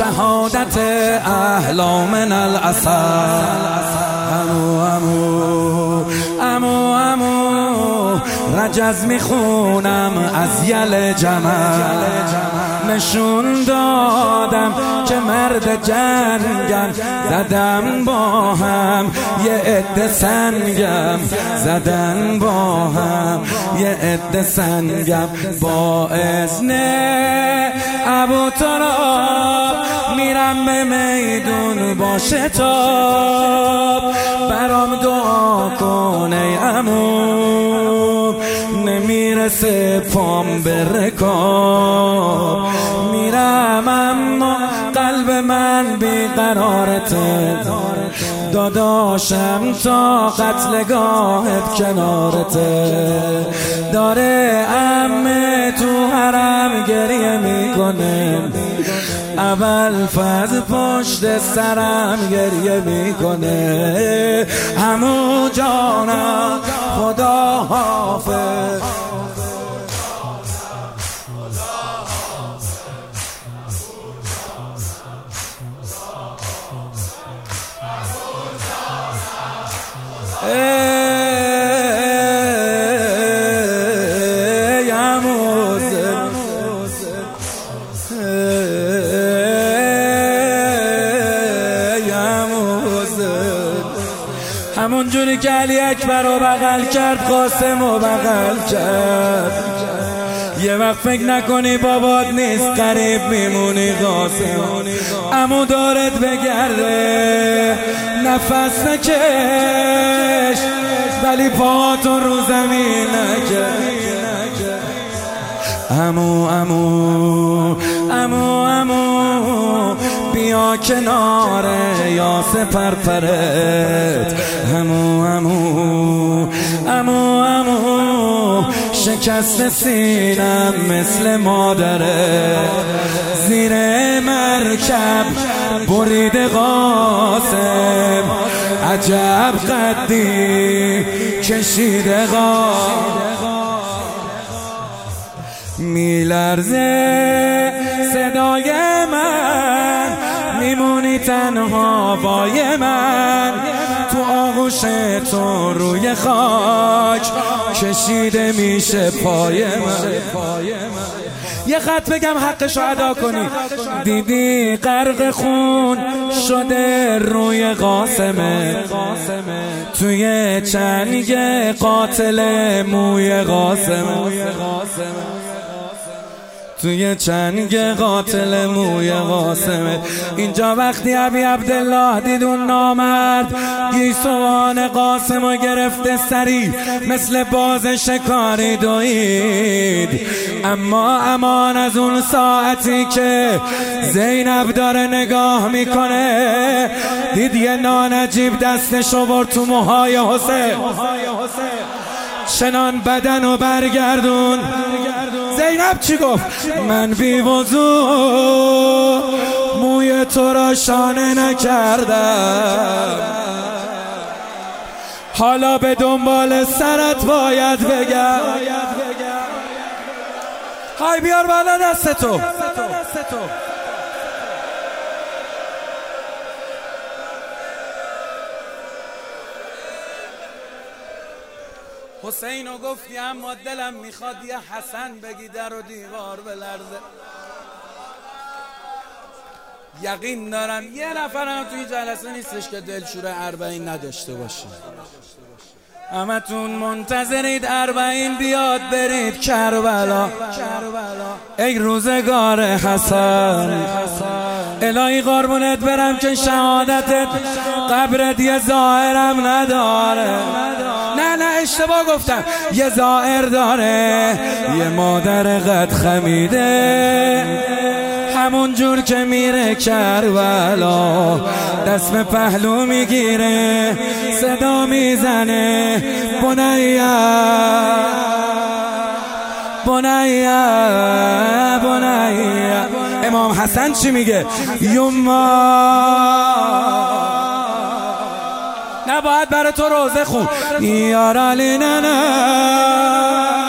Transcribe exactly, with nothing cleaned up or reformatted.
شهادت اهلا من العسل. امو امو امو امو رجز میخونم از یل جمل، نشون دادم که مرد جنگم، زدم با هم یه عده سنگم، زدن با هم یه عده سنگم. با اذن ابوتراب میرم به میدون با شتاب، برام دعا کن ای عمو، نمیرسه پام به رکاب. میرم اما قلب من بیقرارته، داداشم تا قتلگاهت کنارته. داره عمه تو حرم گریه میکنه، اول فضل پشت سرم گریه میکنه. عمو جانم خدا حافظ. همون جوری که علی اکبر رو بغل کرد، قاسم رو بغل کرد. یه وقت فکر نکنی بابات نیست، قریب میمونی قاسم. عمو دارت بگرده، نفس نکش، ولی پاهاتو رو زمین نکش. عمو عمو عمو عمو بیا کنار یاس پرپرت. عمو عمو عمو عمو شکست سینم مثل مادره، زیر مرکب برید قاسم، عجب قدی کشیده قاسم. میلرزه صدای من، میمونی تنها بای من، تو آغوش تو روی خاک کشیده میشه پای من. یه خط بگم حقشو ادا کنی، دیدی غرق خون شده روی قاسمه، توی چنگ قاتل موی قاسمه، توی چنگ قاتل موی قاسمه. اینجا وقتی ابی عبدالله دید اون نامرد گیسوان قاسم و گرفته سری مثل باز شکاری دوید، اما امان از اون ساعتی که زینب داره نگاه میکنه، دید یه نانجیب دستشو برد تو موهای حسین، چنان بدن و برگردون. زینب چی گفت؟ من بی وضو موی تو را شانه نکردم، حالا به دنبال سرت باید بگم. های بیار بالا دستتو. حسینو گفتی اما دلم میخواد یه حسن بگی در و دیوار بلرزه. یقین دارم یه نفرم توی جلسه نیستش که دلشور اربعین نداشته باشه. همتون منتظرید اربعین بیاد برید کربلا. ای روزگار حسن، الهی قربونت برم که شهادتت قبرت یه ظاهرم نداره. نه نه اشتباه گفتم، یه ظاهر داره، یه مادر قد خمیده، همون جور که میره کربلا دست به پهلو میگیره، صدا میزنه بنیا بنیا بنیا. امام حسن چی میگه؟ یوما نباید برای تو روزه خون یارالی نه نه